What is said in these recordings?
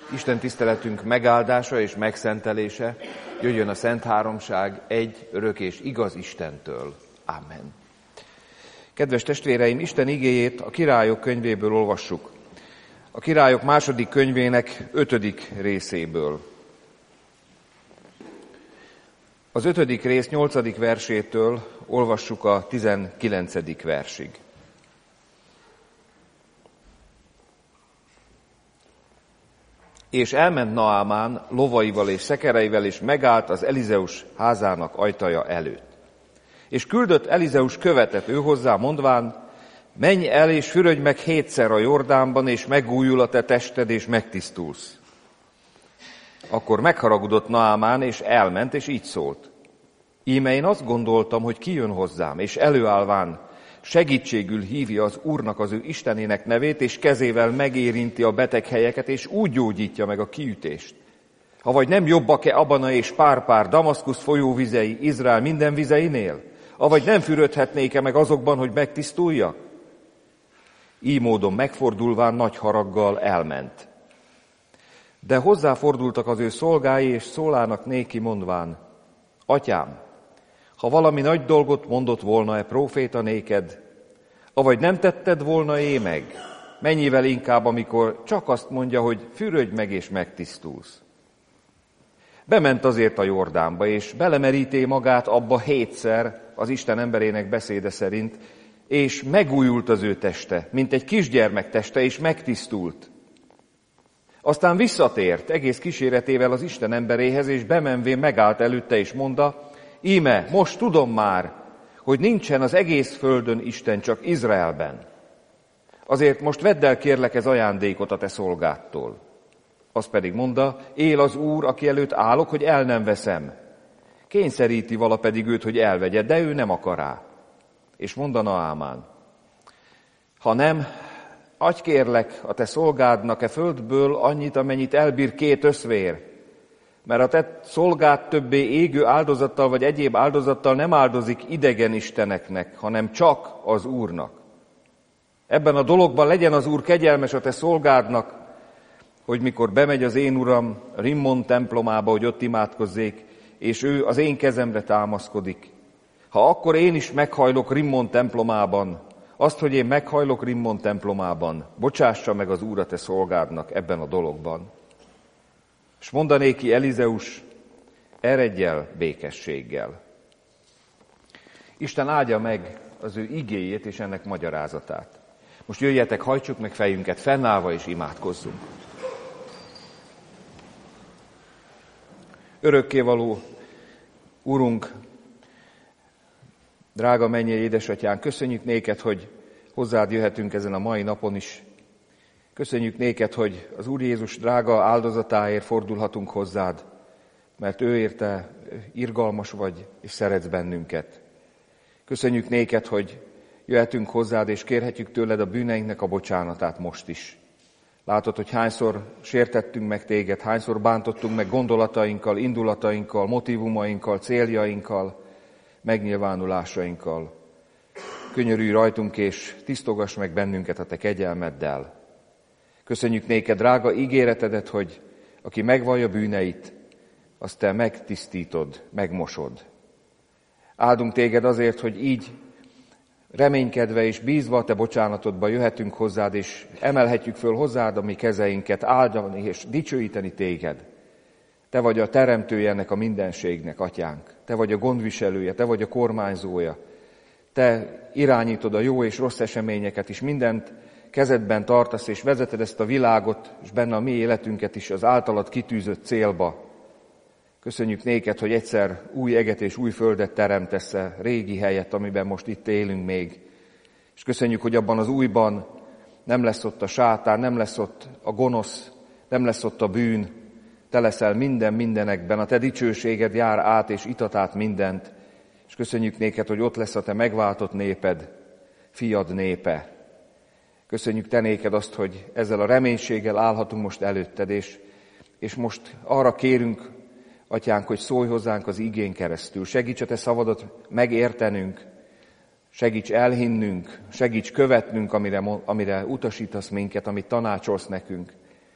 Isten tiszteletünk megáldása és megszentelése jöjjön a Szent Háromság egy örök és igaz Istentől. Amen. Kedves testvéreim, Isten igéjét a Királyok könyvéből olvassuk. A Királyok második könyvének 5. részéből. Az 5. rész 8. versétől olvassuk a 19. versig. És elment Naámán lovaival és szekereivel, és megállt az Elizeus házának ajtaja előtt. És küldött Elizeus követet ő hozzá, mondván, menj el és fürödj meg 7-szer a Jordánban, és megújul a te tested, és megtisztulsz. Akkor megharagudott Naámán, és elment, és így szólt. Íme én azt gondoltam, hogy kijön hozzám, és előállván segítségül hívja az Úrnak az ő Istenének nevét, és kezével megérinti a beteg helyeket, és úgy gyógyítja meg a kiütést. Avagy nem jobbak-e Abana és Párpár, Damaszkusz folyóvizei, Izrael minden vizeinél? Avagy nem fürödhetnék-e meg azokban, hogy megtisztuljak? Így módon megfordulván nagy haraggal elment. De hozzáfordultak az ő szolgái, és szólának néki mondván, Atyám, ha valami nagy dolgot mondott volna-e próféta néked, avagy nem tetted volna meg, mennyivel inkább, amikor csak azt mondja, hogy fürödj meg és megtisztulsz. Bement azért a Jordánba, és belemeríté magát abba 7-szer az Isten emberének beszéde szerint, és megújult az ő teste, mint egy kisgyermek teste, és megtisztult. Aztán visszatért egész kíséretével az Isten emberéhez, és bemenvén megállt előtte, és mondta, íme, most tudom már, hogy nincsen az egész földön Isten, csak Izraelben. Azért most vedd el, kérlek, ez ajándékot a te szolgádtól. Az pedig mondta, él az Úr, aki előtt állok, hogy el nem veszem. Kényszeríti vala pedig őt, hogy elvegye, de ő nem akará. És mondta Naámán, ha nem, adj kérlek a te szolgádnak e földből annyit, amennyit elbír 2 öszvér, mert a te szolgád többé égő áldozattal vagy egyéb áldozattal nem áldozik idegen isteneknek, hanem csak az Úrnak. Ebben a dologban legyen az Úr kegyelmes a te szolgádnak, hogy mikor bemegy az én uram Rimmon templomába, hogy ott imádkozzék, és ő az én kezemre támaszkodik. Ha akkor én is meghajlok Rimmon templomában, azt, hogy én meghajlok Rimmon templomában, bocsássa meg az Úr a te szolgádnak ebben a dologban. És mondanéki Elizeus, eredj el békességgel. Isten áldja meg az ő igéjét és ennek magyarázatát. Most jöjjetek, hajtsuk meg fejünket fennállva és imádkozzunk. Örökkévaló Urunk, drága mennyei édesatyánk, köszönjük néked, hogy hozzád jöhetünk ezen a mai napon is. Köszönjük néked, hogy az Úr Jézus drága áldozatáért fordulhatunk hozzád, mert ő érte irgalmas vagy, és szeretsz bennünket. Köszönjük néked, hogy jöhetünk hozzád, és kérhetjük tőled a bűneinknek a bocsánatát most is. Látod, hogy hányszor sértettünk meg téged, hányszor bántottunk meg gondolatainkkal, indulatainkkal, motivumainkkal, céljainkkal, megnyilvánulásainkkal. Könyörülj rajtunk, és tisztogass meg bennünket a te kegyelmeddel. Köszönjük néked, drága ígéretedet, hogy aki megvallja bűneit, azt te megtisztítod, megmosod. Áldunk téged azért, hogy így reménykedve és bízva a te bocsánatodba jöhetünk hozzád, és emelhetjük föl hozzád a mi kezeinket, áldani és dicsőíteni téged. Te vagy a teremtője ennek a mindenségnek, atyánk. Te vagy a gondviselője, te vagy a kormányzója. Te irányítod a jó és rossz eseményeket is, mindent kezedben tartasz, és vezeted ezt a világot, és benne a mi életünket is az általad kitűzött célba. Köszönjük néked, hogy egyszer új eget és új földet teremtesz a régi helyet, amiben most itt élünk még. És köszönjük, hogy abban az újban nem lesz ott a sátán, nem lesz ott a gonosz, nem lesz ott a bűn. Te leszel mindenekben, a te dicsőséged jár át és itat át mindent. És köszönjük néked, hogy ott lesz a te megváltott néped, fiad népe. Köszönjük te néked azt, hogy ezzel a reménységgel állhatunk most előtted, és most arra kérünk, atyánk, hogy szólj hozzánk az igén keresztül. Segíts a te szavadat megértenünk, segíts elhinnünk, segíts követnünk, amire utasítasz minket, amit tanácsolsz nekünk.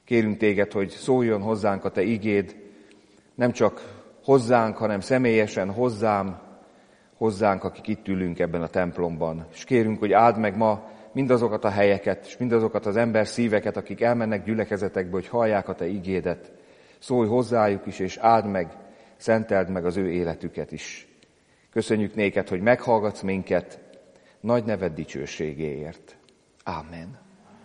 Kérünk téged, hogy szóljon hozzánk a te igéd, nem csak hozzánk, hanem személyesen hozzánk, akik itt ülünk ebben a templomban. És kérünk, hogy áld meg ma mindazokat a helyeket, és mindazokat az ember szíveket, akik elmennek gyülekezetekbe, hogy hallják a te igédet. Szólj hozzájuk is, és áld meg, szenteld meg az ő életüket is. Köszönjük néked, hogy meghallgatsz minket, nagy neved dicsőségéért. Ámen.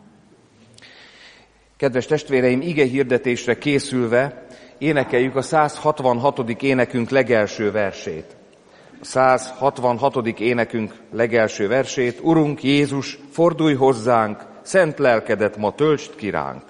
Kedves testvéreim, ige hirdetésre készülve énekeljük a 166. énekünk legelső versét. A 166. énekünk legelső versét: Urunk Jézus, fordulj hozzánk, szent lelkedet ma töltsd ki ránk.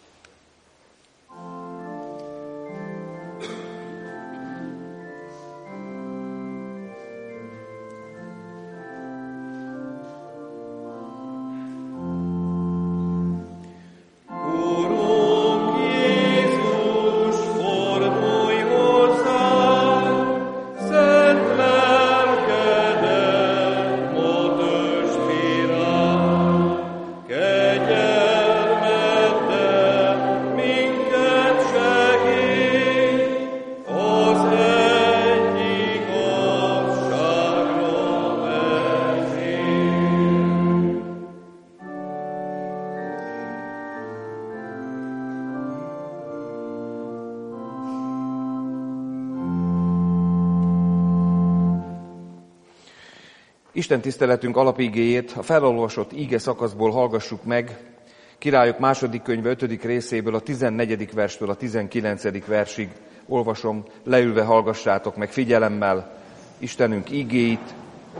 Isten tiszteletünk alapigéjét a felolvasott íge szakaszból hallgassuk meg, Királyok második könyve 5. részéből a 14. verstől a 19. versig olvasom, leülve hallgassátok meg figyelemmel Istenünk ígéit.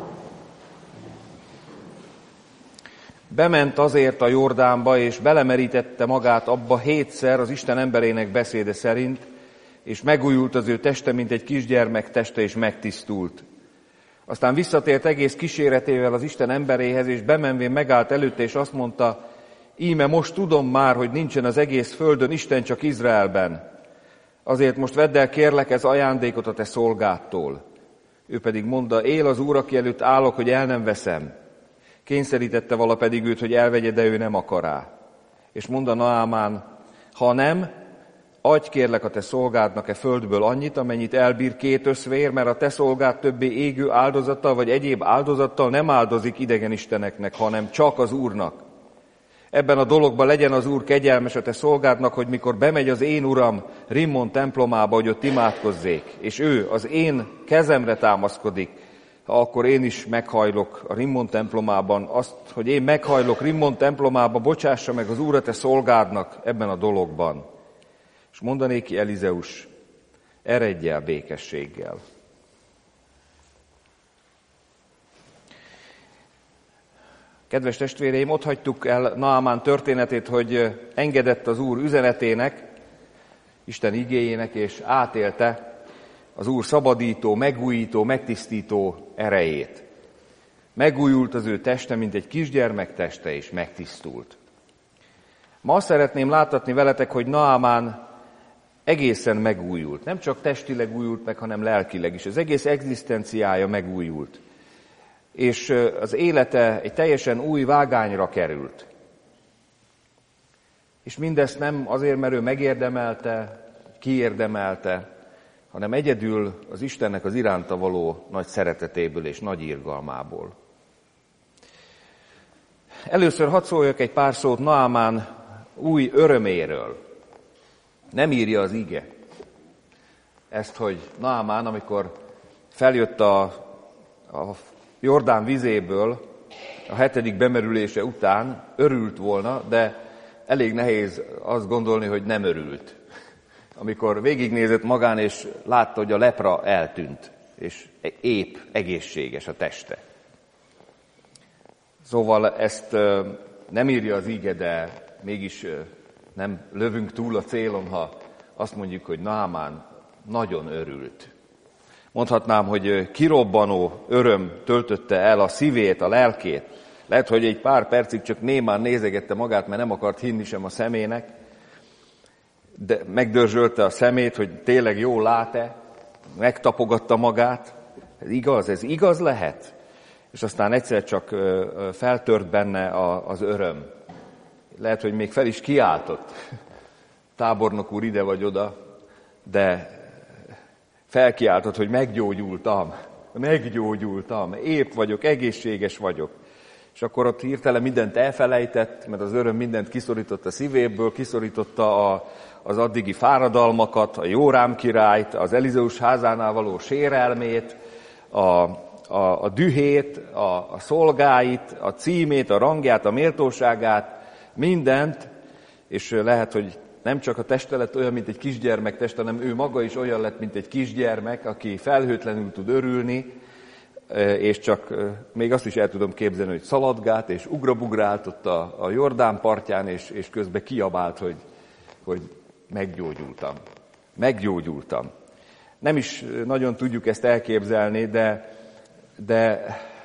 Bement azért a Jordánba, és belemerítette magát abba 7-szer az Isten emberének beszéde szerint, és megújult az ő teste, mint egy kisgyermek teste, és megtisztult. Aztán visszatért egész kíséretével az Isten emberéhez, és bemenvén megállt előtte, és azt mondta: íme most tudom már, hogy nincsen az egész földön Isten, csak Izraelben. Azért most vedd el, kérlek, ez ajándékot a te szolgádtól. Ő pedig mondta: él az Úr, aki előtt állok, hogy el nem veszem. Kényszerítette vala pedig őt, hogy elvegye, de ő nem akará. És mondta Naámán: ha nem, adj kérlek a te szolgádnak földből annyit, amennyit elbír 2 összvér, mert a te szolgád többé égő áldozattal vagy egyéb áldozattal nem áldozik idegen isteneknek, hanem csak az Úrnak. Ebben a dologban legyen az Úr kegyelmes a te szolgádnak, hogy mikor bemegy az én uram Rimmon templomába, hogy ott imádkozzék, és ő az én kezemre támaszkodik, akkor én is meghajlok a Rimmon templomában, azt, hogy én meghajlok Rimmon templomába, bocsássa meg az Úr a te szolgádnak ebben a dologban. És mondanéki Elizeus: eredj el békességgel. Kedves testvéreim, ott hagytuk el Naamán történetét, hogy engedett az Úr üzenetének, Isten igéjének, és átélte az Úr szabadító, megújító, megtisztító erejét. Megújult az ő teste, mint egy kisgyermek teste, és megtisztult. Ma azt szeretném láttatni veletek, hogy Naamán egészen megújult. Nem csak testileg újult meg, hanem lelkileg is. Az egész egzisztenciája megújult. És az élete egy teljesen új vágányra került. És mindezt nem azért, mert ő megérdemelte, kiérdemelte, hanem egyedül az Istennek az iránta való nagy szeretetéből és nagy irgalmából. Először hadd szóljak egy pár szót Naamán új öröméről. Nem írja az ige ezt, hogy Naamán, amikor feljött a Jordán vizéből a 7. bemerülése után, örült volna, de elég nehéz azt gondolni, hogy nem örült. Amikor végignézett magán, és látta, hogy a lepra eltűnt, és épp, egészséges a teste. Szóval ezt nem írja az ige, de mégis nem lövünk túl a célon, ha azt mondjuk, hogy Naamán nagyon örült. Mondhatnám, hogy kirobbanó öröm töltötte el a szívét, a lelkét. Lehet, hogy egy pár percig csak némán nézegette magát, mert nem akart hinni sem a szemének, de megdörzsölte a szemét, hogy tényleg jól lát-e, megtapogatta magát. Ez igaz lehet? És aztán egyszer csak feltört benne az öröm. Lehet, hogy még fel is kiáltott. tábornok úr ide vagy oda, de felkiáltott, hogy meggyógyultam, épp vagyok, egészséges vagyok. És akkor ott hirtelen mindent elfelejtett, mert az öröm mindent kiszorította a szívéből, kiszorította az addigi fáradalmakat, a Jórám királyt, az Elizeus házánál való sérelmét, a dühét, a szolgáit, a címét, a rangját, a méltóságát, mindent, és lehet, hogy nem csak a teste lett olyan, mint egy kisgyermek teste, hanem ő maga is olyan lett, mint egy kisgyermek, aki felhőtlenül tud örülni, és csak még azt is el tudom képzelni, hogy szaladgált és ugrabugrált ott a Jordán partján, és közben kiabált, hogy meggyógyultam. Nem is nagyon tudjuk ezt elképzelni, de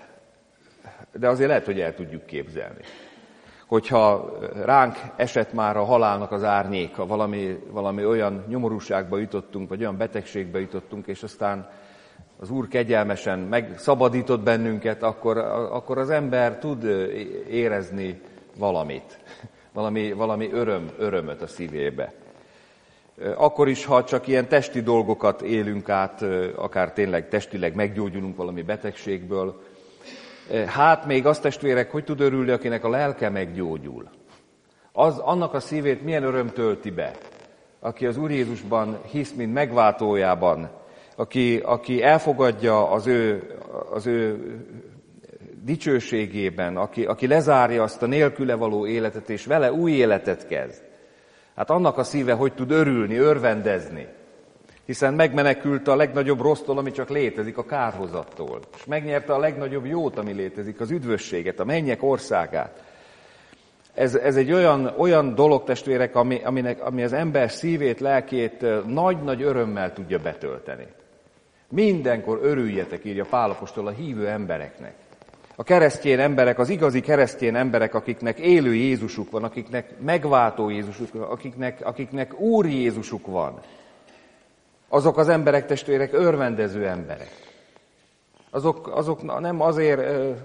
azért lehet, hogy el tudjuk képzelni. Hogyha ránk esett már a halálnak az árnyéka, valami olyan nyomorúságba jutottunk, vagy olyan betegségbe jutottunk, és aztán az Úr kegyelmesen megszabadított bennünket, akkor az ember tud érezni valamit, valami örömöt a szívébe. Akkor is, ha csak ilyen testi dolgokat élünk át, akár tényleg testileg meggyógyulunk valami betegségből, hát még az, testvérek, hogy tud örülni, akinek a lelke meggyógyul. Annak a szívét milyen öröm tölti be, aki az Úr Jézusban hisz, mint megváltójában, aki elfogadja az ő dicsőségében, aki lezárja azt a nélküle való életet, és vele új életet kezd. Hát annak a szíve, hogy tud örülni, örvendezni. Hiszen megmenekült a legnagyobb rossztól, ami csak létezik, a kárhozattól. És megnyerte a legnagyobb jót, ami létezik, az üdvösséget, a mennyek országát. Ez egy olyan dolog, testvérek, ami az ember szívét, lelkét nagy-nagy örömmel tudja betölteni. Mindenkor örüljetek, írja Pál apostol a hívő embereknek. A keresztény emberek, az igazi keresztény emberek, akiknek élő Jézusuk van, akiknek megváltó Jézusuk van, akiknek Úr Jézusuk van. Azok az emberek, testvérek, örvendező emberek. Azok nem azért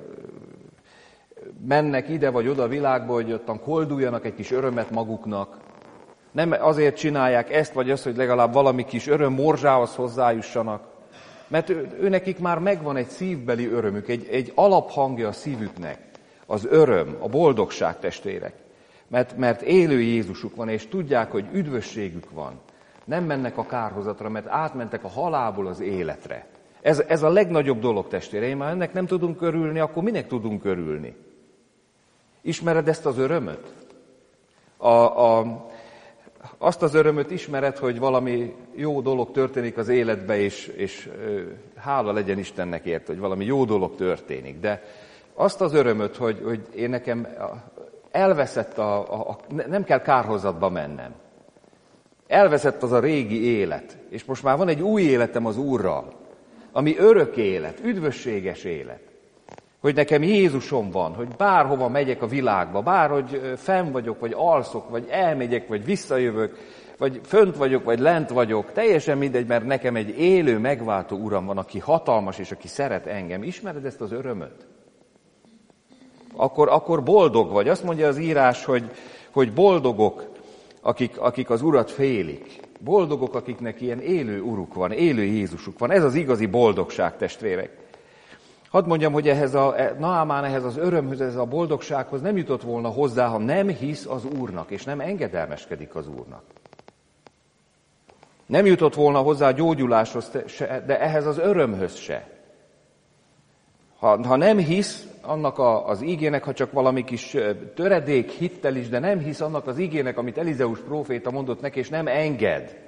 mennek ide vagy oda a világba, hogy ottan kolduljanak egy kis örömet maguknak. Nem azért csinálják ezt vagy azt, hogy legalább valami kis öröm morzsához hozzájussanak. Mert őnekik már megvan egy szívbeli örömük, egy alaphangja a szívüknek. Az öröm, a boldogság, testvérek. Mert élő Jézusuk van, és tudják, hogy üdvösségük van. Nem mennek a kárhozatra, mert átmentek a halálból az életre. Ez a legnagyobb dolog, testvéreim. Ha ennek nem tudunk örülni, akkor minek tudunk örülni? Ismered ezt az örömöt? Azt az örömöt ismered, hogy valami jó dolog történik az életbe, és hála legyen Istennek ért, hogy valami jó dolog történik. De azt az örömöt, hogy én nekem elveszett nem kell kárhozatba mennem. Elveszett az a régi élet, és most már van egy új életem az Úrral, ami örök élet, üdvösséges élet. Hogy nekem Jézusom van, hogy bárhova megyek a világba, bárhogy fenn vagyok, vagy alszok, vagy elmegyek, vagy visszajövök, vagy fönt vagyok, vagy lent vagyok, teljesen mindegy, mert nekem egy élő, megváltó Uram van, aki hatalmas, és aki szeret engem. Ismered ezt az örömöt? Akkor boldog vagy. Azt mondja az írás, hogy boldogok, akik az Urat félik. Boldogok, akiknek ilyen élő Uruk van, élő Jézusuk van. Ez az igazi boldogság, testvérek. Hadd mondjam, hogy Naamán ehhez az örömhöz, ehhez a boldogsághoz nem jutott volna hozzá, ha nem hisz az Úrnak, és nem engedelmeskedik az Úrnak. Nem jutott volna hozzá a gyógyuláshoz se, de ehhez az örömhöz se. Ha nem hisz annak az ígének, ha csak valami kis töredék hittel is, de nem hisz annak az ígének, amit Elizeus próféta mondott neki, és nem enged.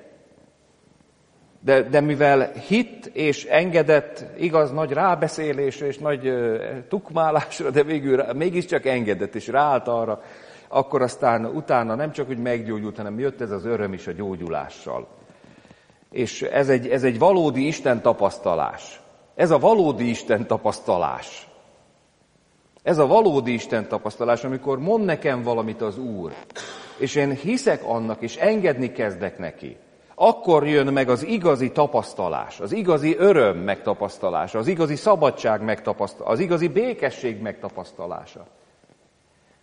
De mivel hitt és engedett, igaz, nagy rábeszélésre és nagy tukmálásra, de végül mégiscsak engedett és ráállt arra, akkor aztán utána nem csak, hogy meggyógyult, hanem jött ez az öröm is a gyógyulással. És ez egy valódi Isten tapasztalás. Ez a valódi Isten tapasztalás. Ez a valódi Isten tapasztalás, amikor mond nekem valamit az Úr, és én hiszek annak, és engedni kezdek neki. Akkor jön meg az igazi tapasztalás, az igazi öröm megtapasztalása, az igazi szabadság megtapasztalása, az igazi békesség megtapasztalása.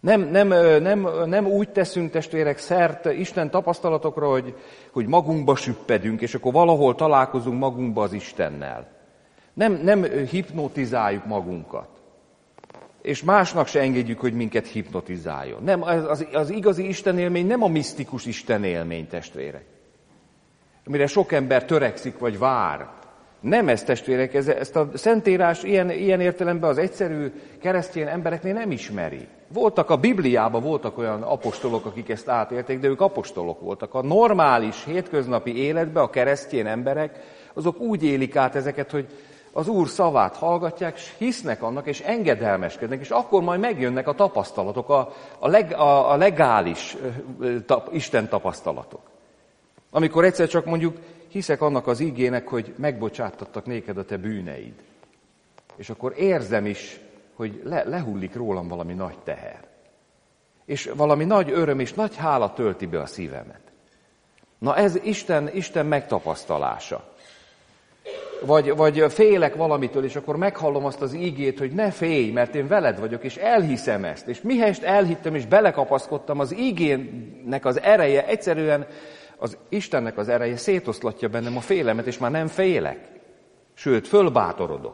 Nem úgy teszünk, testvérek, szert Isten tapasztalatokra, hogy magunkba süppedünk, és akkor valahol találkozunk magunkba az Istennel. Nem hipnotizáljuk magunkat. És másnak se engedjük, hogy minket hipnotizáljon. Nem, az igazi Istenélmény nem a misztikus Istenélmény, testvérek. Amire sok ember törekszik, vagy vár. Nem ez, testvérek, ezt a Szentírás ilyen értelemben az egyszerű keresztény embereknél nem ismeri. A Bibliában voltak olyan apostolok, akik ezt átélték, de ők apostolok voltak. A normális, hétköznapi életben a keresztény emberek, azok úgy élik át ezeket, hogy az Úr szavát hallgatják, és hisznek annak, és engedelmeskednek, és akkor majd megjönnek a tapasztalatok, a legális Isten tapasztalatok. Amikor egyszer csak mondjuk hiszek annak az ígének, hogy megbocsáttattak néked a te bűneid. És akkor érzem is, hogy lehullik rólam valami nagy teher. És valami nagy öröm és nagy hála tölti be a szívemet. Na ez Isten megtapasztalása. Vagy félek valamitől, és akkor meghallom azt az ígét, hogy ne félj, mert én veled vagyok, és elhiszem ezt. És mihelyest elhittem, és belekapaszkodtam, az ígének az ereje, egyszerűen az Istennek az ereje szétoszlatja bennem a félemet, és már nem félek. Sőt, fölbátorodok.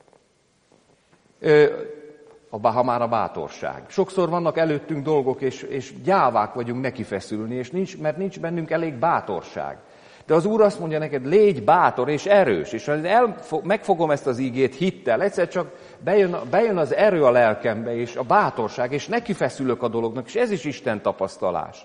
Ha már a bátorság. Sokszor vannak előttünk dolgok, és gyávák vagyunk neki feszülni, mert nincs bennünk elég bátorság. De az Úr azt mondja neked, légy bátor és erős, és megfogom ezt az ígét hittel, egyszer csak bejön az erő a lelkembe, és a bátorság, és neki feszülök a dolognak, és ez is Isten tapasztalás.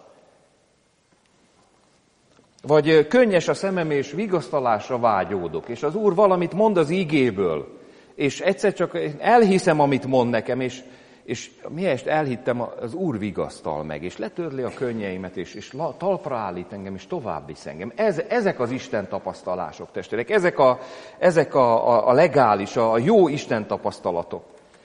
Vagy könnyes a szemem, és vigasztalásra vágyódok, és az Úr valamit mond az ígéből, és egyszer csak elhiszem, amit mond nekem, és mihelyest elhittem, az Úr vigasztal meg, és letörli a könnyeimet, és talpra állít engem, és tovább visz engem. Ezek az Isten tapasztalások, testvérek, ezek a legális, a jó Isten tapasztalatok.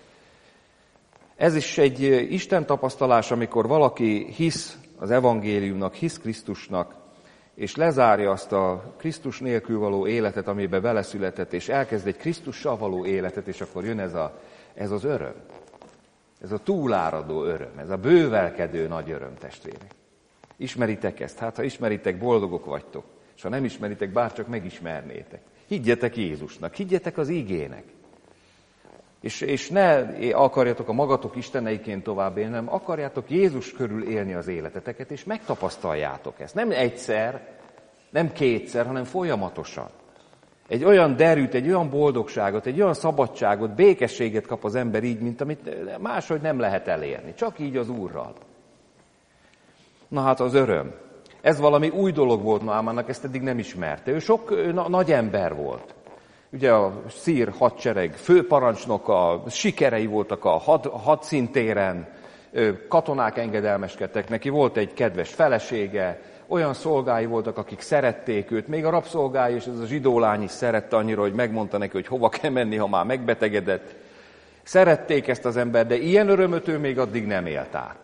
Ez is egy Isten tapasztalás, amikor valaki hisz az evangéliumnak, hisz Krisztusnak, és lezárja azt a Krisztus nélkül való életet, amibe beleszületett, és elkezd egy Krisztussal való életet, és akkor jön ez az öröm. Ez a túláradó öröm, ez a bővelkedő nagy öröm, testvérek. Ismeritek ezt? Hát, ha ismeritek, boldogok vagytok. És ha nem ismeritek, bárcsak megismernétek. Higgyetek Jézusnak, higgyetek az ígének. És ne akarjatok a magatok isteneiként tovább élni, hanem akarjátok Jézus körül élni az életeteket, és megtapasztaljátok ezt. Nem egyszer, nem kétszer, hanem folyamatosan. Egy olyan derűt, egy olyan boldogságot, egy olyan szabadságot, békességet kap az ember így, mint amit máshogy nem lehet elérni. Csak így az Úrral. Na hát az öröm. Ez valami új dolog volt Námánnak, ezt eddig nem ismerte. Ő sok nagy ember volt. Ugye a szír hadsereg főparancsnoka, sikerei voltak a hadszintéren, katonák engedelmeskedtek neki, volt egy kedves felesége, olyan szolgái voltak, akik szerették őt, még a rabszolgái és ez a zsidó lány is szerette annyira, hogy megmondta neki, hogy hova kell menni, ha már megbetegedett. Szerették ezt az embert, de ilyen örömöt ő még addig nem élt át.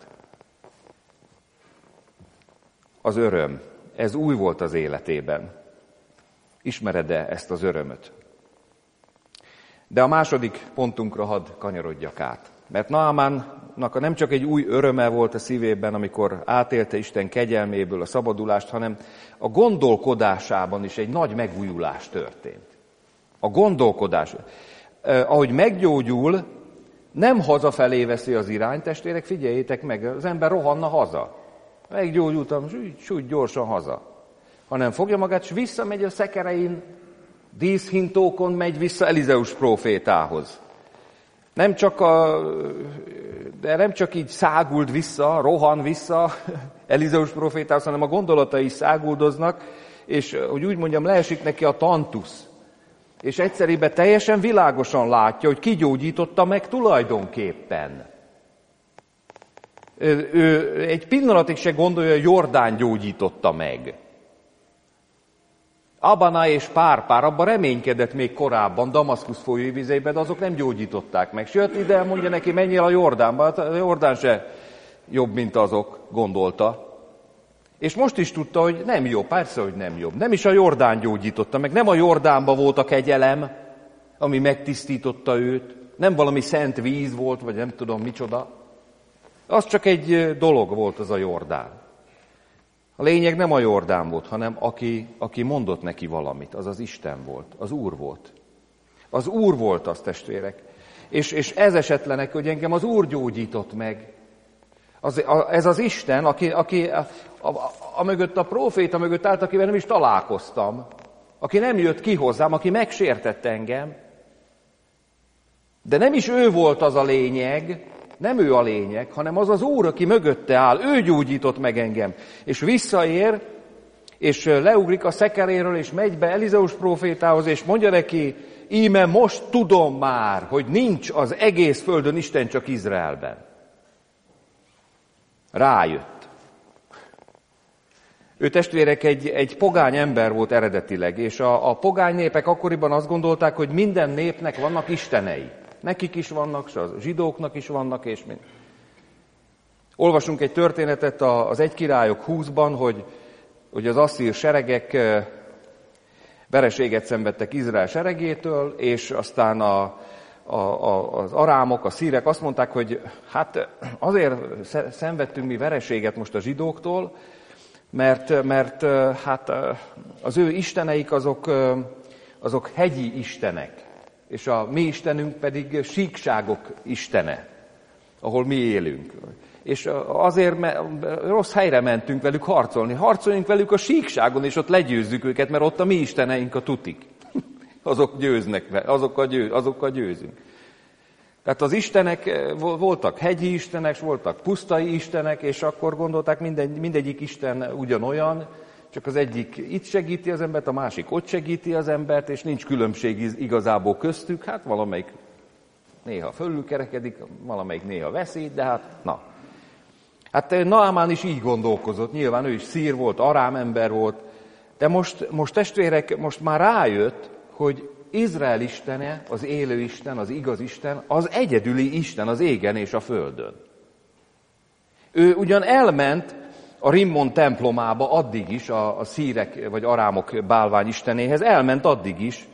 Az öröm, ez új volt az életében. Ismered-e ezt az örömöt? De a második pontunkra hadd kanyarodjak át. Mert Námánnak nem csak egy új öröme volt a szívében, amikor átélte Isten kegyelméből a szabadulást, hanem a gondolkodásában is egy nagy megújulás történt. A gondolkodás. Ahogy meggyógyul, nem hazafelé veszi az irányt, testvérek, figyeljétek meg, az ember rohanna haza. Meggyógyultam, úgy gyorsan haza. Hanem fogja magát, és visszamegy a szekerein, díszhintókon megy vissza Elizeus prófétához. Nem csak így száguld vissza, rohan vissza Elizeus prófétához, hanem a gondolatai is száguldoznak, és hogy úgy mondjam, leesik neki a tantusz. És egyszerűen teljesen világosan látja, hogy ki gyógyította meg tulajdonképpen. Ő egy pillanatig se gondolja, hogy Jordán gyógyította meg. Abana és Párpár abban reménykedett még korábban, Damaszkusz folyóvizeiben, de azok nem gyógyították meg. Sőt, ide mondja neki, menjél a Jordánba, hát a Jordán se jobb, mint azok, gondolta. És most is tudta, hogy nem jobb, persze, hogy nem jobb. Nem is a Jordán gyógyította meg, nem a Jordánban volt a kegyelem, ami megtisztította őt, nem valami szent víz volt, vagy nem tudom micsoda, Az csak egy dolog volt, az a Jordán. A lényeg nem a Jordán volt, hanem aki mondott neki valamit, az az Isten volt, az Úr volt. Az Úr volt az, testvérek. És ez esetlenek, hogy engem az Úr gyógyított meg. Ez az Isten, aki mögött a próféta mögött állt, akivel nem is találkoztam, aki nem jött ki hozzám, aki megsértett engem. De nem is ő volt az a lényeg, nem ő a lényeg, hanem az az Úr, aki mögötte áll, ő gyógyított meg engem. És visszaér, és leugrik a szekeréről, és megy be Elizeus prófétához, és mondja neki, íme most tudom már, hogy nincs az egész földön Isten, csak Izraelben. Rájött. Ő, testvérek, egy pogány ember volt eredetileg, és a pogány népek akkoriban azt gondolták, hogy minden népnek vannak istenei. Nekik is vannak, és a zsidóknak is vannak, és mind. Olvasunk egy történetet az 1 Királyok 20-ban, hogy az asszír seregek vereséget szenvedtek Izrael seregétől, és aztán az arámok, a szírek azt mondták, hogy hát azért szenvedtünk mi vereséget most a zsidóktól, mert hát az ő isteneik azok hegyi istenek, és a mi istenünk pedig síkságok istene, ahol mi élünk. És azért rossz helyre mentünk velük harcolni. Harcoljunk velük a síkságon, és ott legyőzzük őket, mert ott a mi isteneink a tutik. Azok győznek, azokkal győzünk. Tehát az istenek voltak hegyi istenek, voltak pusztai istenek, és akkor gondolták, mindegyik isten ugyanolyan, csak az egyik itt segíti az embert, a másik ott segíti az embert, és nincs különbség igazából köztük. Hát valamelyik néha fölülkerekedik, valamelyik néha veszít, de hát na. Hát Naamán is így gondolkozott, nyilván ő is szír volt, arám ember volt, de most testvérek, most már rájött, hogy Izrael istene, az élő Isten, az igaz Isten, az egyedüli Isten az égen és a földön. Ő ugyan elment a Rimmon templomába addig is, a szírek vagy arámok bálvány istenéhez, elment addig is,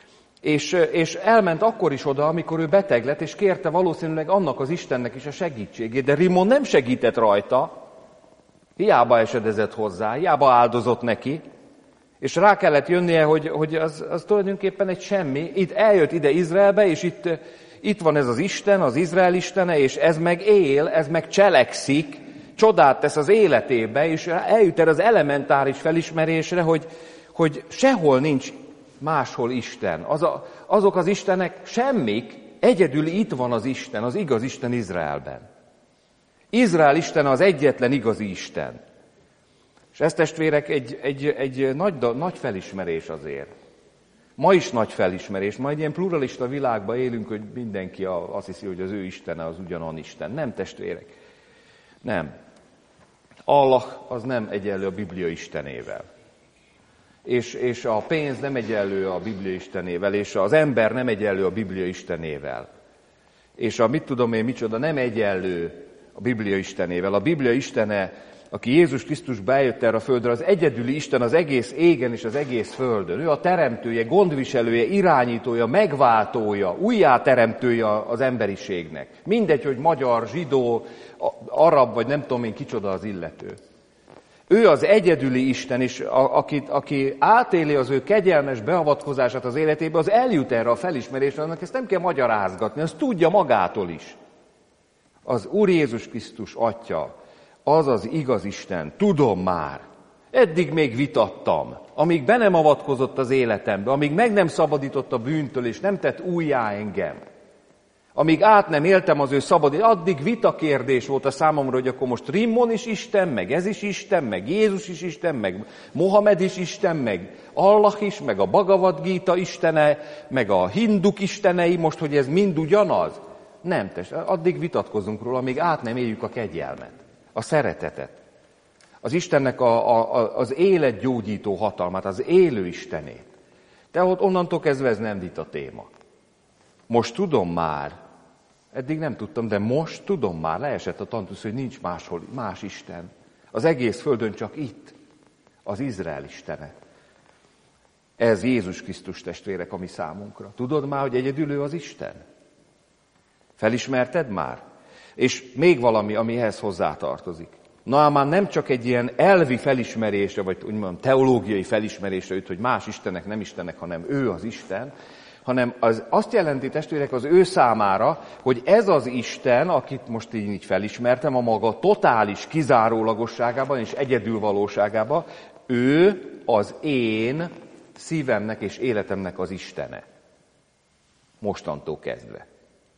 és elment akkor is oda, amikor ő beteg lett, és kérte valószínűleg annak az Istennek is a segítségét, de Rimmon nem segített rajta, hiába esedezett hozzá, hiába áldozott neki, és rá kellett jönnie, hogy az tulajdonképpen egy semmi. Itt eljött ide Izraelbe, és itt van ez az Isten, az Izrael istene, és ez meg él, ez meg cselekszik, csodát tesz az életébe, és eljut el az elementáris felismerésre, hogy sehol nincs máshol Isten. Azok az istenek semmik, egyedül itt van az Isten, az igaz Isten Izraelben. Izrael Isten az egyetlen igazi Isten. És ez, testvérek, egy nagy felismerés azért. Ma is nagy felismerés. Ma egy ilyen pluralista világban élünk, hogy mindenki azt hiszi, hogy az ő Istene az ugyanan Isten. Nem, testvérek. Nem. Allah az nem egyenlő a Biblia Istenével. És a pénz nem egyenlő a Biblia Istenével, és az ember nem egyenlő a Biblia Istenével. És a mit tudom én micsoda nem egyenlő a Biblia Istenével. A Biblia Istene, aki Jézus Krisztus bejött erre a földre, az egyedüli Isten az egész égen és az egész földön. Ő a teremtője, gondviselője, irányítója, megváltója, újjáteremtője az emberiségnek. Mindegy, hogy magyar, zsidó, arab, vagy nem tudom én kicsoda az illető. Ő az egyedüli Isten, és aki átéli az ő kegyelmes beavatkozását az életébe, az eljut erre a felismerésre, annak ezt nem kell magyarázgatni, azt tudja magától is. Az Úr Jézus Krisztus Atya, az az igaz Isten, tudom már. Eddig még vitattam, amíg be nem avatkozott az életembe, amíg meg nem szabadított a bűntől, és nem tett újjá engem. Amíg át nem éltem az ő addig vitakérdés volt a számomra, hogy akkor most Rimmon is Isten, meg ez is Isten, meg Jézus is Isten, meg Mohamed is Isten, meg Allah is, meg a Bhagavad Gita istene, meg a hinduk istenei, most, hogy ez mind ugyanaz. Nem, addig vitatkozunk róla, amíg át nem éljük a kegyelmet, a szeretetet. Az Istennek az életgyógyító hatalmát, az élő Istenét. Tehát onnantól kezdve ez nem vita téma. Most tudom már, eddig nem tudtam, de most tudom már, leesett a tantusz, hogy nincs máshol más Isten. Az egész földön csak itt, az Izrael Istene. Ez Jézus Krisztus, testvérek, a mi számunkra. Tudod már, hogy egyedül ő az Isten? Felismerted már? És még valami, ami ehhez hozzátartozik. Naamán nem csak egy ilyen elvi felismerésre, vagy úgy mondjam, teológiai felismerésre jut, hogy más istenek nem istenek, hanem ő az Isten, hanem az azt jelenti, testvérek, az ő számára, hogy ez az Isten, akit most így felismertem, a maga totális kizárólagosságában és egyedülvalóságában, ő az én szívemnek és életemnek az Istene. Mostantól kezdve.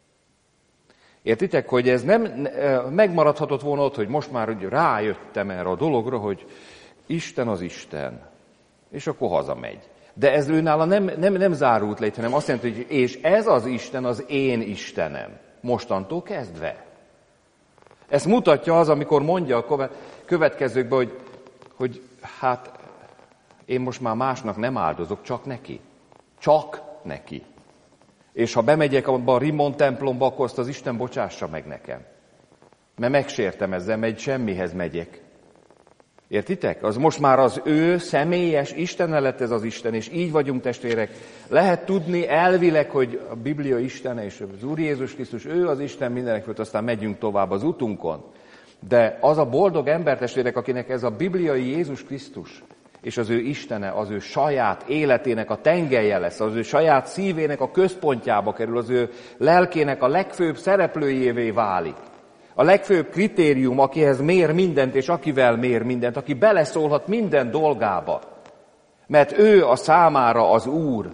Értitek, hogy ez nem megmaradhatott volna ott, hogy most már rájöttem erre a dologra, hogy Isten az Isten, és akkor hazamegy. De ez őnála nem zárult le, hanem azt jelenti, hogy és ez az Isten az én Istenem. Mostantól kezdve. Ezt mutatja az, amikor mondja a következőkben, hogy hát én most már másnak nem áldozok, csak neki. Csak neki. És ha bemegyek abba a Rimmon templomba, akkor azt az Isten bocsássa meg nekem. Mert megsértem ezzel, mert semmihez megyek. Értitek? Az most már az ő személyes Istene lett ez az Isten, és így vagyunk, testvérek. Lehet tudni elvileg, hogy a Biblia Istene és az Úr Jézus Krisztus, ő az Isten mindenek fölött, aztán megyünk tovább az utunkon. De az a boldog ember, testvérek, akinek ez a bibliai Jézus Krisztus, és az ő Istene, az ő saját életének a tengelye lesz, az ő saját szívének a központjába kerül, az ő lelkének a legfőbb szereplőjévé válik. A legfőbb kritérium, akihez mér mindent, és akivel mér mindent, aki beleszólhat minden dolgába. Mert ő a számára az Úr.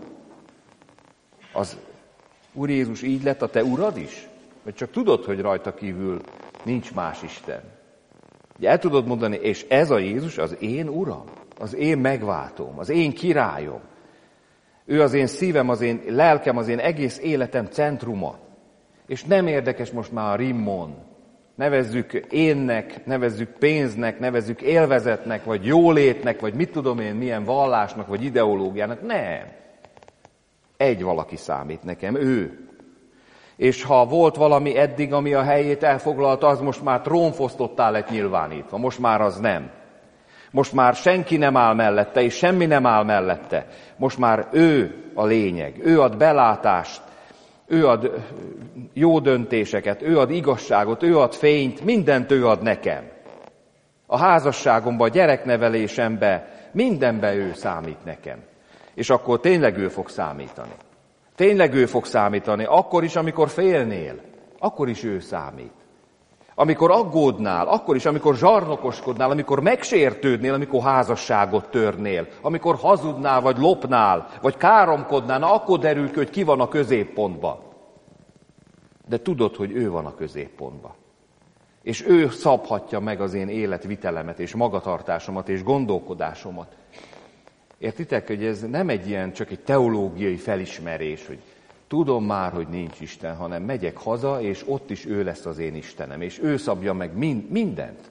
Az Úr Jézus így lett a te urad is? Vagy csak tudod, hogy rajta kívül nincs más Isten? Ugye el tudod mondani, és ez a Jézus az én Uram, az én megváltóm, az én királyom. Ő az én szívem, az én lelkem, az én egész életem centruma. És nem érdekes most már a Rimmon. Nevezzük énnek, nevezzük pénznek, nevezzük élvezetnek, vagy jólétnek, vagy mit tudom én, milyen vallásnak, vagy ideológiának. Nem. Egy valaki számít nekem, ő. És ha volt valami eddig, ami a helyét elfoglalta, az most már trónfosztottá lett nyilvánítva. Most már az nem. Most már senki nem áll mellette, és semmi nem áll mellette. Most már ő a lényeg. Ő ad belátást, ő ad jó döntéseket, ő ad igazságot, ő ad fényt, mindent ő ad nekem. A házasságomban, a gyereknevelésemben, mindenben ő számít nekem. És akkor tényleg ő fog számítani. Tényleg ő fog számítani, akkor is, amikor félnél, akkor is ő számít. Amikor aggódnál, akkor is, amikor zsarnokoskodnál, amikor megsértődnél, amikor házasságot törnél, amikor hazudnál, vagy lopnál, vagy káromkodnál, na akkor derül ki, hogy ki van a középpontban. De tudod, hogy ő van a középpontban. És ő szabhatja meg az én életvitelemet, és magatartásomat, és gondolkodásomat. Értitek, hogy ez nem egy ilyen, csak egy teológiai felismerés, hogy tudom már, hogy nincs Isten, hanem megyek haza, és ott is ő lesz az én Istenem, és ő szabja meg mindent.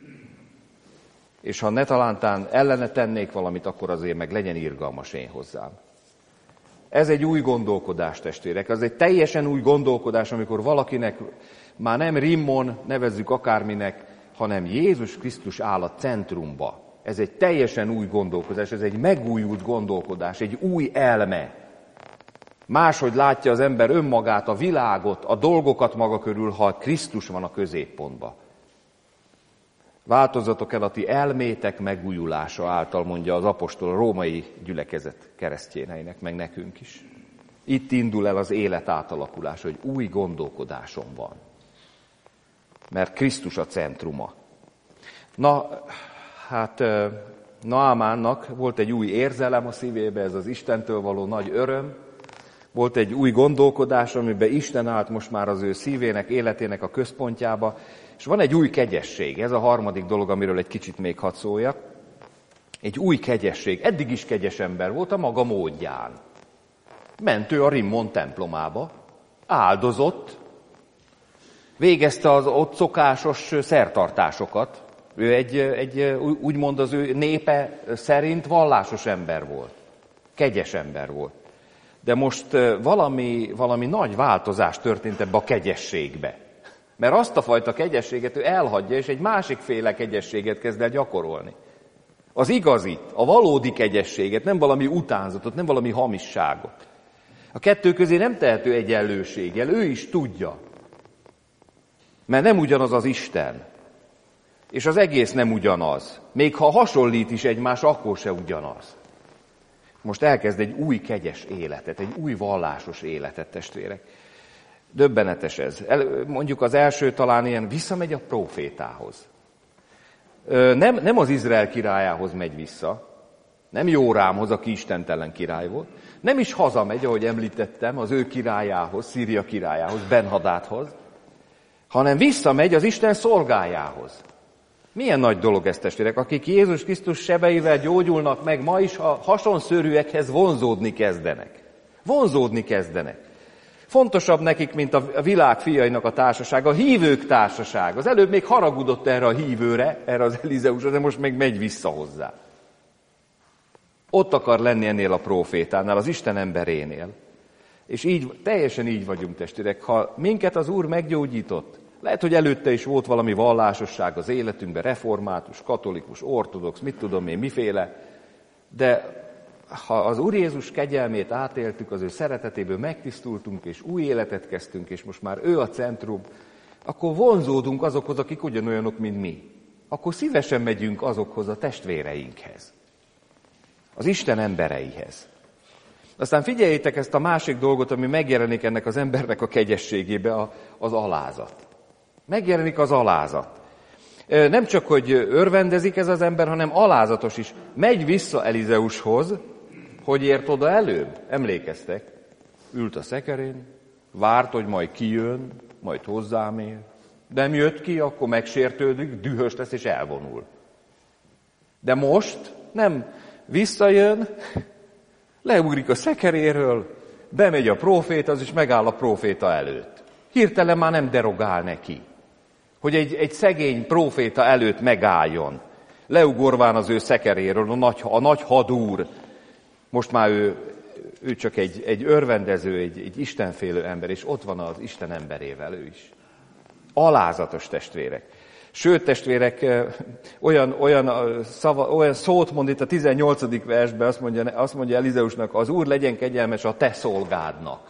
És ha ne talántán ellene tennék valamit, akkor azért meg legyen irgalmas én hozzám. Ez egy új gondolkodás, testvérek, ez egy teljesen új gondolkodás, amikor valakinek már nem Rimmon, nevezzük akárminek, hanem Jézus Krisztus áll a centrumba. Ez egy teljesen új gondolkodás, ez egy megújult gondolkodás, egy új elme. Máshogy látja az ember önmagát, a világot, a dolgokat maga körül, ha Krisztus van a középpontban. Változzatok el a ti elmétek megújulása által, mondja az apostol a római gyülekezet keresztjéneinek, meg nekünk is. Itt indul el az élet átalakulása, hogy új gondolkodásom van. Mert Krisztus a centruma. Na, hát Naamánnak volt egy új érzelem a szívébe, ez az Istentől való nagy öröm. Volt egy új gondolkodás, amiben Isten állt most már az ő szívének, életének a központjába, és van egy új kegyesség. Ez a harmadik dolog, amiről egy kicsit még hadd szóljak. Egy új kegyesség. Eddig is kegyes ember volt a maga módján. Ment ő a Rimmon templomába, áldozott, végezte az ott szokásos szertartásokat. Ő úgymond az ő népe szerint vallásos ember volt. Kegyes ember volt. De most valami nagy változás történt ebbe a kegyességbe. Mert azt a fajta kegyességet ő elhagyja, és egy másikféle kegyességet kezd el gyakorolni. Az igazit, a valódi kegyességet, nem valami utánzatot, nem valami hamisságot. A kettő közé nem tehető egyenlőséggel, ő is tudja. Mert nem ugyanaz az Isten. És az egész nem ugyanaz. Még ha hasonlít is egymás, akkor se ugyanaz. Most elkezd egy új kegyes életet, egy új vallásos életet, testvérek. Döbbenetes ez. Mondjuk az első talán ilyen visszamegy a prófétához. Nem az Izrael királyához megy vissza, nem Jórámhoz, aki istentelen király volt, nem is hazamegy, ahogy említettem, az ő királyához, Szíria királyához, Ben-Hadádhoz, hanem visszamegy az Isten szolgájához. Milyen nagy dolog ez, testvérek, akik Jézus Krisztus sebeivel gyógyulnak meg, ma is a hasonszőrűekhez vonzódni kezdenek. Vonzódni kezdenek. Fontosabb nekik, mint a világ fiainak a társasága, a hívők társaság. Az előbb még haragudott erre a hívőre, erre az Elizeusra, de most meg megy vissza hozzá. Ott akar lenni ennél a prófétánál, az Isten emberénél. És teljesen így vagyunk, testvérek. Ha minket az Úr meggyógyított, lehet, hogy előtte is volt valami vallásosság az életünkben, református, katolikus, ortodox, mit tudom én, miféle, de ha az Úr Jézus kegyelmét átéltük, az ő szeretetéből megtisztultunk, és új életet kezdtünk, és most már ő a centrum, akkor vonzódunk azokhoz, akik ugyanolyanok, mint mi. Akkor szívesen megyünk azokhoz a testvéreinkhez, az Isten embereihez. Aztán figyeljétek ezt a másik dolgot, ami megjelenik ennek az embernek a kegyességébe, az alázat. Megjelenik az alázat. Nem csak, hogy örvendezik ez az ember, hanem alázatos is. Megy vissza Elizeushoz, hogy ért oda előbb. Emlékeztek? Ült a szekerén, várt, hogy majd kijön, majd hozzám ér. Nem jött ki, akkor megsértődik, dühös lesz és elvonul. De most nem visszajön, leugrik a szekeréről, bemegy a próféta, az is megáll a próféta előtt. Hirtelen már nem derogál neki, hogy egy szegény próféta előtt megálljon. Leugorván az ő szekeréről, a nagy hadúr. Most már ő csak egy örvendező, egy istenfélő ember, és ott van az Isten emberével ő is. Alázatos testvérek. Sőt, testvérek, olyan szót mond itt a 18. versben, azt mondja Elizeusnak, az Úr legyen kegyelmes a te szolgádnak.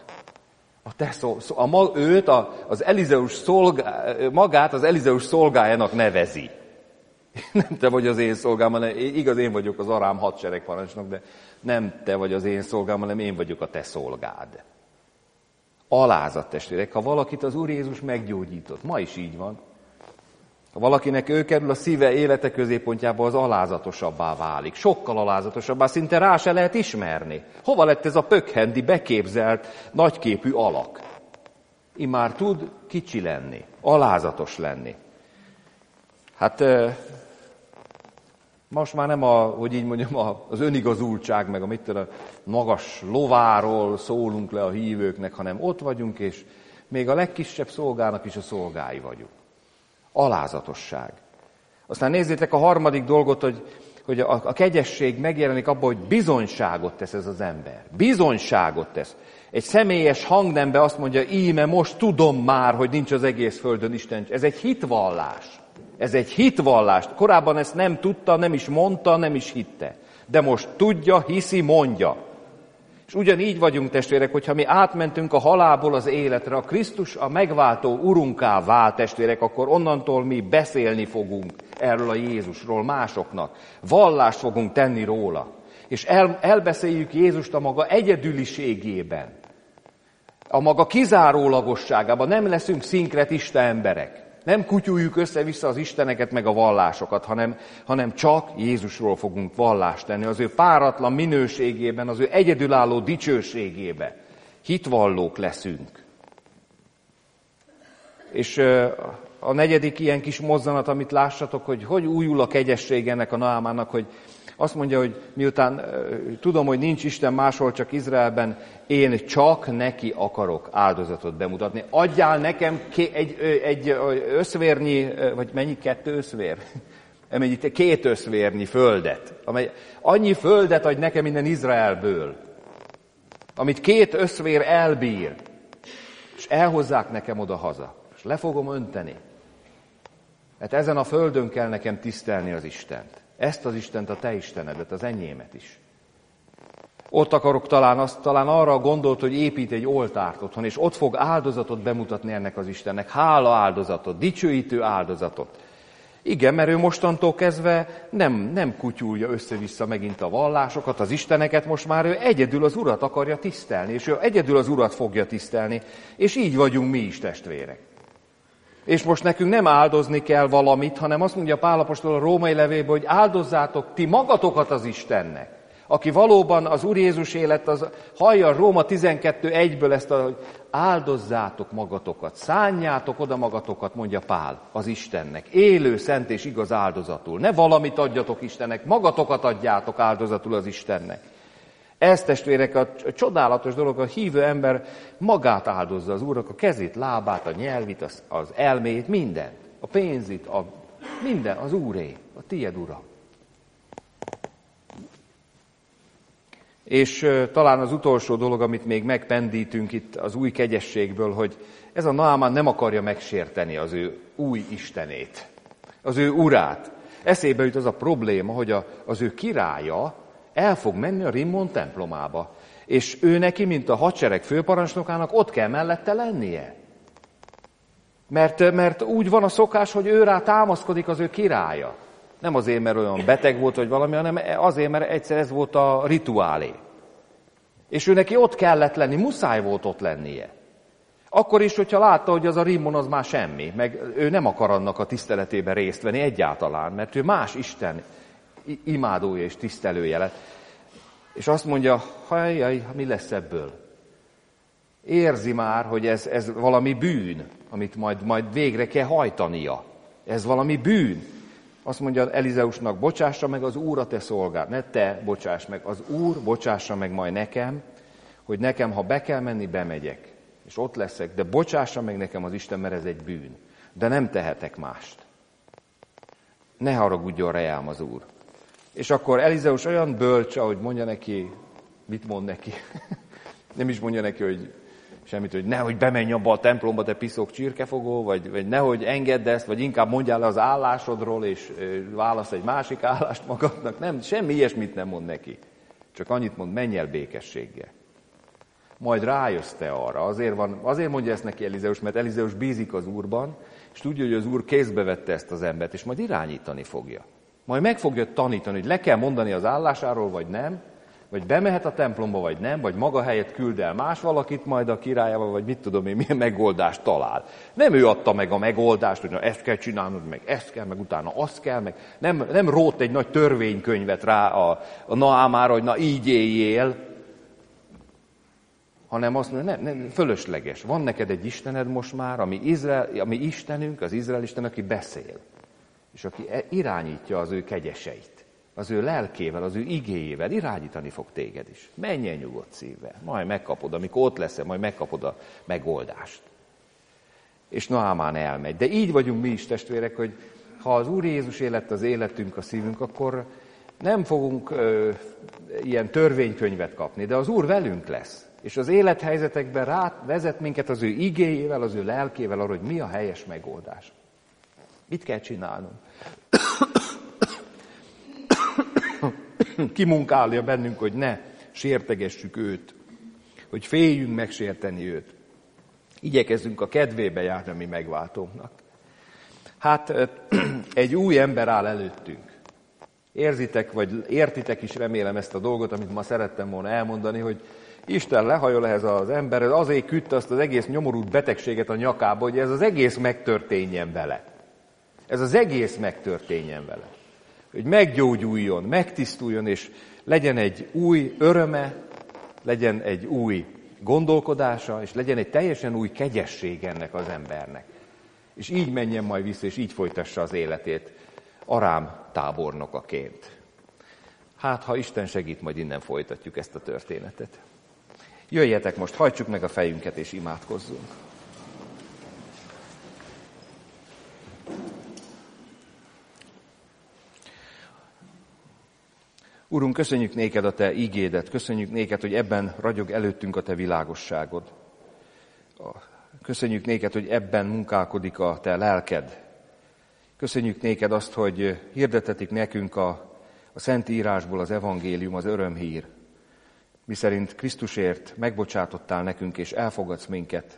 Magát az Elizeus szolgájának nevezi. Nem te vagy az én szolgám, hanem igaz, én vagyok az Arám hadseregparancsnok, de nem te vagy az én szolgám, hanem én vagyok a te szolgád. Alázat, testvérek, ha valakit az Úr Jézus meggyógyított, ma is így van, ha valakinek ő kerül a szíve élete középpontjába, az alázatosabbá válik. Sokkal alázatosabbá, szinte rá se lehet ismerni. Hova lett ez a pökhendi, beképzelt, nagyképű alak? Immár tud kicsi lenni, alázatos lenni. Hát most már nem az önigazultság, meg a magas lováról szólunk le a hívőknek, hanem ott vagyunk, és még a legkisebb szolgának is a szolgái vagyunk. Alázatosság. Aztán nézzétek a harmadik dolgot, hogy a kegyesség megjelenik abban, hogy bizonyságot tesz ez az ember. Bizonyságot tesz. Egy személyes hangnembe azt mondja, íme most tudom már, hogy nincs az egész földön Isten. Ez egy hitvallás. Ez egy hitvallás. Korábban ezt nem tudta, nem is mondta, nem is hitte. De most tudja, hiszi, mondja. És ugyanígy vagyunk, testvérek, hogyha mi átmentünk a halálból az életre, a Krisztus a megváltó urunká vált, testvérek, akkor onnantól mi beszélni fogunk erről a Jézusról másoknak. Vallást fogunk tenni róla. És elbeszéljük Jézust a maga egyedüliségében, a maga kizárólagosságában. Nem leszünk szinkretista emberek. Nem kutyuljuk össze-vissza az isteneket meg a vallásokat, hanem csak Jézusról fogunk vallást tenni, az ő páratlan minőségében, az ő egyedülálló dicsőségében. Hitvallók leszünk. És a negyedik ilyen kis mozzanat, amit lássatok, hogy újul a kegyesség ennek a Naamának, hogy azt mondja, hogy miután tudom, hogy nincs Isten máshol, csak Izraelben, én csak neki akarok áldozatot bemutatni. Adjál nekem egy összvérnyi, vagy mennyi, 2 összvér? 2 összvérnyi földet. Annyi földet adj nekem innen Izraelből, amit 2 összvér elbír, és elhozzák nekem oda-haza, és le fogom önteni. Hát ezen a földön kell nekem tisztelni az Istent. Ezt az Istent, a te Istenedet, az enyémet is. Ott akarok talán arra gondolt, hogy épít egy oltárt otthon, és ott fog áldozatot bemutatni ennek az Istennek, hála áldozatot, dicsőítő áldozatot. Igen, mert ő mostantól kezdve nem kutyulja össze-vissza megint a vallásokat, az isteneket, most már ő egyedül az Urat akarja tisztelni, és ő egyedül az Urat fogja tisztelni, és így vagyunk mi is, testvérek. És most nekünk nem áldozni kell valamit, hanem azt mondja Pál apostol a római levélben, hogy áldozzátok ti magatokat az Istennek. Aki valóban az Úr Jézus élet, az hallja Róma 12.1-ből ezt, hogy áldozzátok magatokat, szánjátok oda magatokat, mondja Pál, az Istennek. Élő, szent és igaz áldozatul. Ne valamit adjatok Istennek, magatokat adjátok áldozatul az Istennek. Ez, testvérek, a csodálatos dolog, a hívő ember magát áldozza az Úrnak, a kezét, lábát, a nyelvét, az elmét, mindent. A pénzét, minden az Úré, a tied, Uram. És talán az utolsó dolog, amit még megpendítünk itt az új kegyességből, hogy ez a Naamán nem akarja megsérteni az ő új istenét, az ő urát. Eszébe jut az a probléma, hogy az ő királya el fog menni a Rimmon templomába, és ő neki, mint a hadsereg főparancsnokának, ott kell mellette lennie. Mert úgy van a szokás, hogy ő rá támaszkodik az ő királya. Nem azért, mert olyan beteg volt, vagy valami, hanem azért, mert egyszer ez volt a rituálé. És ő neki ott kellett lenni, muszáj volt ott lennie. Akkor is, hogyha látta, hogy az a Rimmon az már semmi, meg ő nem akar annak a tiszteletében részt venni egyáltalán, mert ő más Isten imádója és tisztelője lett. És azt mondja, hajjaj, mi lesz ebből? Érzi már, hogy ez valami bűn, amit majd végre kell hajtania. Ez valami bűn. Azt mondja Elizeusnak, bocsássa meg az Úr a te szolgád, ne te bocsáss meg, az Úr bocsássa meg majd nekem, hogy nekem, ha be kell menni, bemegyek, és ott leszek, de bocsássa meg nekem az Isten, mert ez egy bűn. De nem tehetek mást. Ne haragudjon reám az Úr. És akkor Elizeus olyan bölcs, ahogy mondja neki, mit mond neki? Nem is mondja neki, hogy semmit, hogy nehogy bemenj abba a templomba, te piszok csirkefogó, vagy nehogy engedd ezt, vagy inkább mondjál le az állásodról, és válasz egy másik állást magadnak. Nem, semmi ilyesmit nem mond neki. Csak annyit mond, menj el békességgel. Majd rájössz te arra. Azért mondja ezt neki Elizeus, mert Elizeus bízik az Úrban, és tudja, hogy az Úr kézbe vette ezt az embert, és majd irányítani fogja. Majd meg fogja tanítani, hogy le kell mondani az állásáról, vagy nem, vagy bemehet a templomba, vagy nem, vagy maga helyett küld el más valakit majd a királyával, vagy mit tudom én, milyen megoldást talál. Nem ő adta meg a megoldást, hogy na, ezt kell csinálnod, meg ezt kell, meg utána azt kell, meg nem rótt egy nagy törvénykönyvet rá a Naamára, hogy na így éljél, hanem azt mondja, nem, fölösleges. Van neked egy Istened most már, ami Istenünk, az Izrael Isten, aki beszél, és aki irányítja az ő kegyeseit. Az ő lelkével, az ő igéjével irányítani fog téged is. Menj el nyugodt szívvel, majd megkapod, amikor ott leszel, majd megkapod a megoldást. És Naamán elmegy. De így vagyunk mi is, testvérek, hogy ha az Úr Jézus élet az életünk, a szívünk, akkor nem fogunk ilyen törvénykönyvet kapni, de az Úr velünk lesz. És az élethelyzetekben vezet minket az ő igéjével, az ő lelkével arra, hogy mi a helyes megoldás. Mit kell csinálnunk? Kimunkálja bennünk, hogy ne sértegessük őt, hogy féljünk megsérteni őt. Igyekezzünk a kedvébe járni a mi megváltónknak. Hát egy új ember áll előttünk. Érzitek, vagy értitek is remélem ezt a dolgot, amit ma szerettem volna elmondani, hogy Isten lehajol ehhez az emberhez, azért küldte azt az egész nyomorult betegséget a nyakába, hogy ez az egész megtörténjen vele. Ez az egész megtörténjen vele. Hogy meggyógyuljon, megtisztuljon, és legyen egy új öröme, legyen egy új gondolkodása, és legyen egy teljesen új kegyesség ennek az embernek. És így menjen majd vissza, és így folytassa az életét Arám tábornokaként. Hát, ha Isten segít, majd innen folytatjuk ezt a történetet. Jöjjetek most, hajtsuk meg a fejünket, és imádkozzunk. Urunk, köszönjük néked a te ígédet, köszönjük néked, hogy ebben ragyog előttünk a te világosságod. Köszönjük néked, hogy ebben munkálkodik a te lelked. Köszönjük néked azt, hogy hirdetetik nekünk a Szent Írásból az evangélium, az örömhír. miszerint Krisztusért megbocsátottál nekünk, és elfogadsz minket.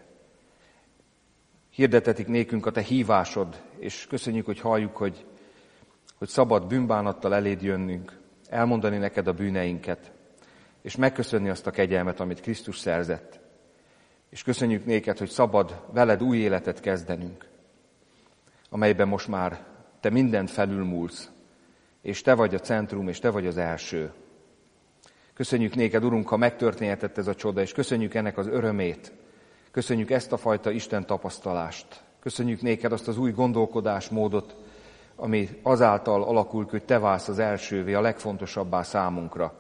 Hirdetetik nékünk a te hívásod, és köszönjük, hogy halljuk, hogy szabad bűnbánattal eléd jönnünk, elmondani neked a bűneinket, és megköszönni azt a kegyelmet, amit Krisztus szerzett. És köszönjük néked, hogy szabad veled új életet kezdenünk, amelyben most már te mindent felülmúlsz, és te vagy a centrum, és te vagy az első. Köszönjük néked, Urunk, ha megtörténhetett ez a csoda, és köszönjük ennek az örömét. Köszönjük ezt a fajta Isten tapasztalást. Köszönjük néked azt az új gondolkodásmódot, ami azáltal alakul, hogy te válsz az elsővé, a legfontosabbá számunkra.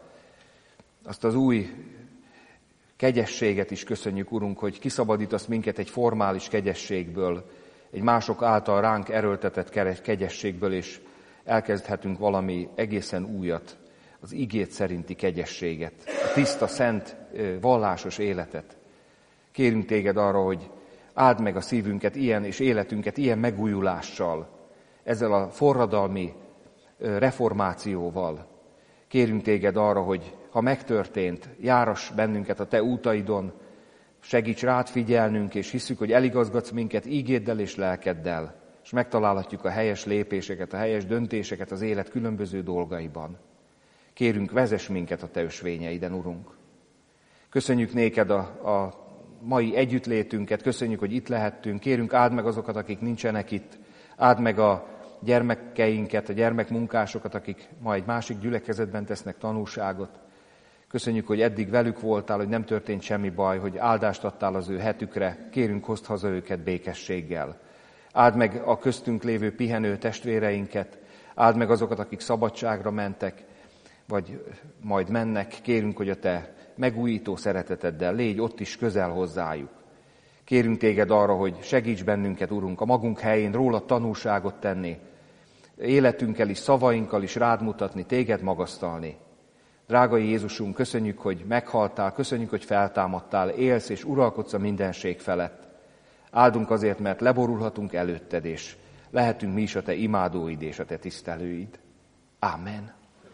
Azt az új kegyességet is köszönjük, Urunk, hogy kiszabadítasz minket egy formális kegyességből, egy mások által ránk erőltetett kegyességből, és elkezdhetünk valami egészen újat, az igét szerinti kegyességet, a tiszta, szent, vallásos életet. Kérünk téged arra, hogy áld meg a szívünket ilyen, és életünket ilyen megújulással, ezzel a forradalmi reformációval. Kérünk téged arra, hogy ha megtörtént, járass bennünket a te útaidon, segíts rád figyelnünk, és hisszük, hogy eligazgatsz minket ígéddel és lelkeddel, és megtalálhatjuk a helyes lépéseket, a helyes döntéseket az élet különböző dolgaiban. Kérünk, vezess minket a te ösvényeiden, Urunk. Köszönjük néked a mai együttlétünket, köszönjük, hogy itt lehettünk. Kérünk, áld meg azokat, akik nincsenek itt. Áld meg a gyermekeinket, a gyermekmunkásokat, akik ma egy másik gyülekezetben tesznek tanúságot. Köszönjük, hogy eddig velük voltál, hogy nem történt semmi baj, hogy áldást adtál az ő hetükre. Kérünk, hozd haza őket békességgel. Áld meg a köztünk lévő pihenő testvéreinket. Áld meg azokat, akik szabadságra mentek, vagy majd mennek. Kérünk, hogy a te megújító szereteteddel légy ott is közel hozzájuk. Kérünk téged arra, hogy segíts bennünket, Urunk, a magunk helyén róla tanúságot tenni, életünkkel is, szavainkkal is rád mutatni, téged magasztalni. Drága Jézusunk, köszönjük, hogy meghaltál, köszönjük, hogy feltámadtál, élsz és uralkodsz a mindenség felett. Áldunk azért, mert leborulhatunk előtted, és lehetünk mi is a te imádóid és a te tisztelőid. Ámen.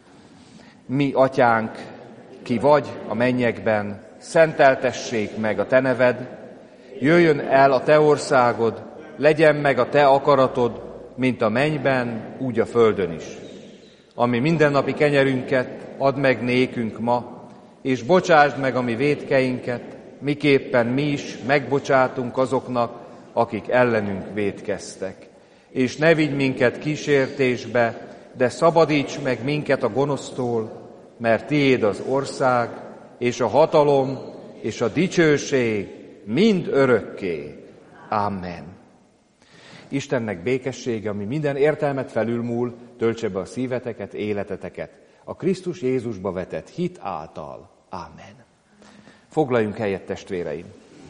Mi, Atyánk, ki vagy a mennyekben, szenteltessék meg a te neved, jöjjön el a te országod, legyen meg a te akaratod, mint a mennyben, úgy a földön is. Ami mindennapi kenyerünket add meg nékünk ma, és bocsásd meg a mi vétkeinket, miképpen mi is megbocsátunk azoknak, akik ellenünk vétkeztek. És ne vigy minket kísértésbe, de szabadíts meg minket a gonosztól, mert tiéd az ország, és a hatalom, és a dicsőség mind örökké. Amen. Istennek békessége, ami minden értelmet felülmúl, töltse be a szíveteket, életeteket a Krisztus Jézusba vetett hit által. Amen. Foglaljunk helyet, testvéreim!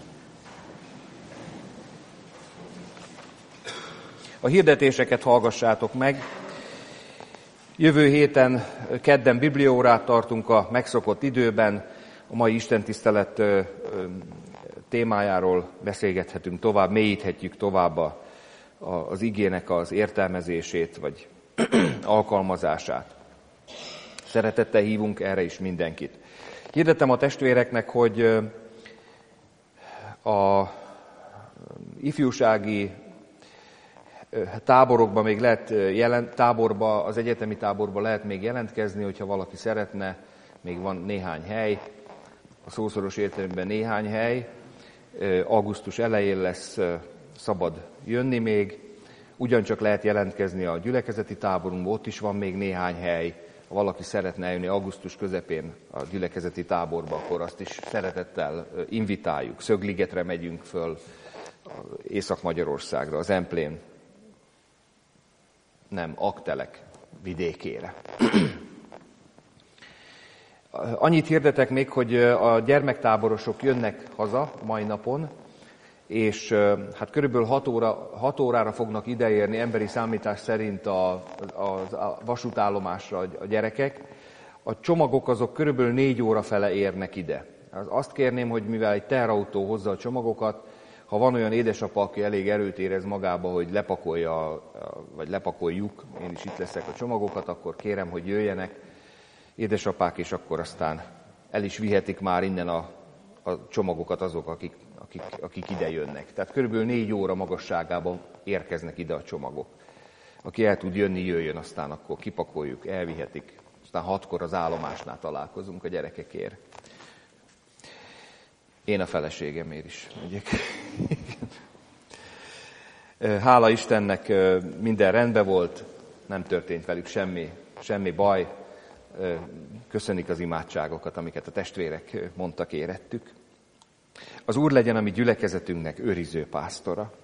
A hirdetéseket hallgassátok meg. Jövő héten, kedden bibliaórát tartunk a megszokott időben. A mai istentisztelet témájáról beszélgethetünk tovább, mélyíthetjük tovább az igének az értelmezését, vagy alkalmazását. Szeretettel hívunk erre is mindenkit. Hirdettem a testvéreknek, hogy a ifjúsági táborokban még lehet az egyetemi táborba lehet még jelentkezni, hogyha valaki szeretne, még van néhány hely, a szószoros értelemben néhány hely, augusztus elején lesz szabad jönni még, ugyancsak lehet jelentkezni a gyülekezeti táborunkba, ott is van még néhány hely, ha valaki szeretne eljönni augusztus közepén a gyülekezeti táborba, akkor azt is szeretettel invitáljuk. Szögligetre megyünk föl, Észak-Magyarországra, az Emplén, nem, Aktelek vidékére. Annyit hirdetek még, hogy a gyermektáborosok jönnek haza mai napon, és hát körülbelül 6 órára fognak ideérni emberi számítás szerint a vasútállomásra a gyerekek. A csomagok azok körülbelül 4 óra fele érnek ide. Azt kérném, hogy mivel egy teherautó hozza a csomagokat, ha van olyan édesapa, aki elég erőt érez magába, hogy lepakolja, vagy lepakoljuk, én is itt leszek a csomagokat, akkor kérem, hogy jöjjenek édesapák, és akkor aztán el is vihetik már innen a csomagokat azok, akik ide jönnek. Tehát körülbelül 4 óra magasságában érkeznek ide a csomagok. Aki el tud jönni, jöjjön, aztán akkor kipakoljuk, elvihetik. Aztán 6-kor az állomásnál találkozunk a gyerekekért. Én a feleségemért is megyek. Hála Istennek minden rendben volt, nem történt velük semmi baj. Köszönik az imádságokat, amiket a testvérek mondtak, érettük. Az Úr legyen a mi gyülekezetünknek őriző pásztora.